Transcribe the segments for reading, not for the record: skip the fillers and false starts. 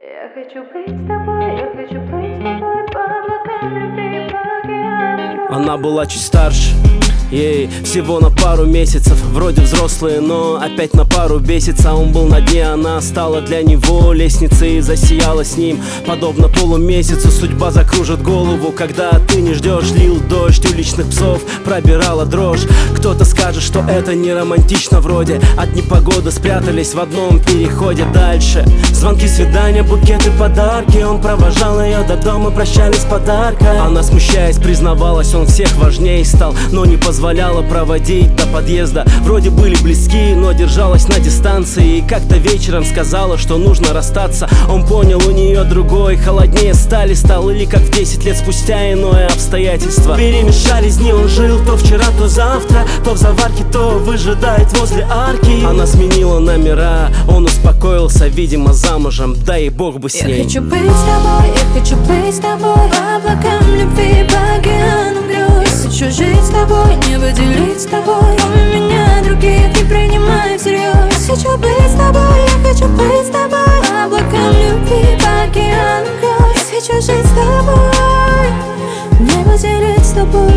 Я хочу быть с тобой, я хочу плыть с тобой по облакам любви, по океанам. Она была чуть старше, ей всего на пару месяцев. Вроде взрослые, но опять на пару бесится. Он был на дне, она стала для него лестницей и засияла с ним. Подобно полумесяцу судьба закружит голову, когда ты не ждешь. Лил дождь, уличных псов пробирала дрожь. Кто-то скажет, что это не романтично вроде. От непогоды спрятались в одном переходе дальше. Звонки, свидания, букеты, подарки. Он провожал ее до дома, прощались с подарком. Она, смущаясь, признавалась, он всех важней стал, но не позволяла проводить до подъезда. Вроде были близки, но держалась на дистанции. И как-то вечером сказала, что нужно расстаться. Он понял, у нее другой, холоднее стали стал. Или как в 10 лет спустя иное обстоятельство. Перемешались дни, он жил то вчера, то завтра, то в заварке, то выжидает возле арки. Она сменила номера, он успокоился, видимо, замужем, да и бог бы с ней. Я хочу быть с тобой, я хочу плыть с тобой по облакам любви, по океанам грез. Хочу жить с тобой, небо делить с тобой. Кроме меня других не принимай всерьез. Хочу быть с тобой, я хочу быть с тобой по облакам любви, по океанам грез. Хочу жить с тобой, небо делить с тобой.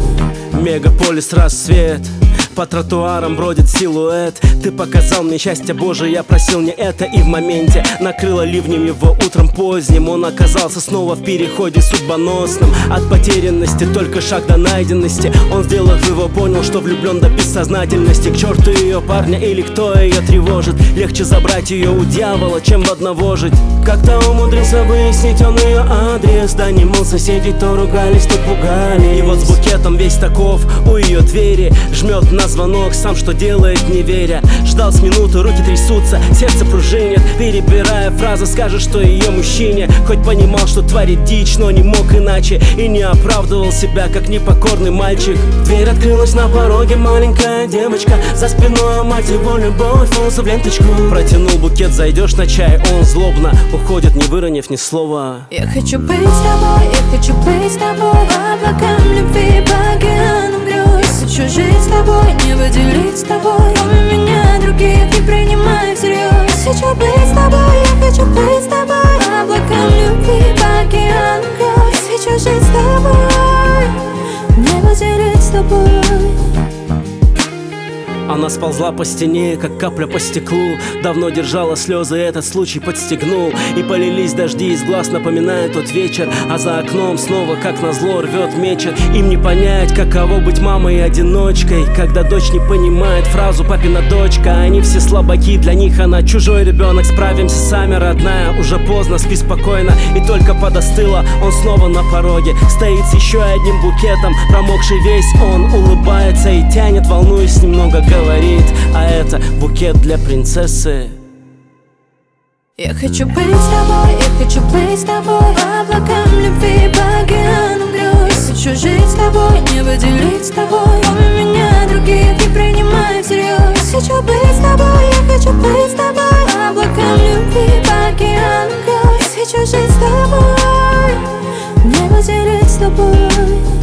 Мегаполис, рассвет, по тротуарам бродит силуэт. Ты показал мне счастье Божие, я просил не это. И в моменте накрыло ливнем его утром поздним. Он оказался снова в переходе судьбоносном. От потерянности только шаг до найденности. Он, сделав его, понял, что влюблен до бессознательности. К черту ее парня или кто ее тревожит. Легче забрать ее у дьявола, чем в одного жить. Как-то умудрился выяснить он ее адрес. Да не мол, соседи то ругались, то пугали. И вот с букетом весь таков у ее двери. Жмет на звонок, сам что делает, не веря. Ждал с минуты, руки трясутся, сердце пружинит. Перебирая фразы, скажет, что ее мужчине. Хоть понимал, что творит дичь, но не мог иначе. И не оправдывал себя, как непокорный мальчик. Дверь открылась, на пороге маленькая девочка. За спиной мать его любовь, волосы в ленточку. Протянул букет, зайдешь на чай. Он злобно уходит, не выронив ни слова. Я хочу быть с тобой, я хочу плыть с тобой по облакам любви, по океанам грез. Хочу жить с тобой, небо делить с тобой. Кроме меня других не принимай всерьез. Хочу быть с тобой, я хочу быть с тобой по облакам любви, по океанам грез. Хочу жить с тобой, небо делить с тобой. Она сползла по стене, как капля по стеклу. Давно держала слезы, этот случай подстегнул. И полились дожди из глаз, напоминая тот вечер. А за окном снова, как назло, рвет, мечет. Им не понять, каково быть мамой и одиночкой, когда дочь не понимает фразу «папина дочка». Они все слабаки, для них она чужой ребенок. Справимся сами, родная, уже поздно, спи спокойно. И только подостыла, он снова на пороге. Стоит с еще одним букетом, промокший весь. Он улыбается и тянет, волнуясь немного, говорит, а это букет для принцессы. Я хочу быть с тобой, я хочу плыть с тобой по облакам любви, по океанам грез. Хочу жить с тобой, небо делить с тобой. Кроме меня других не принимай всерьез. Хочу быть с тобой, я хочу плыть с тобой по облакам любви, по океанам грез. Хочу жить с тобой, небо делить с тобой.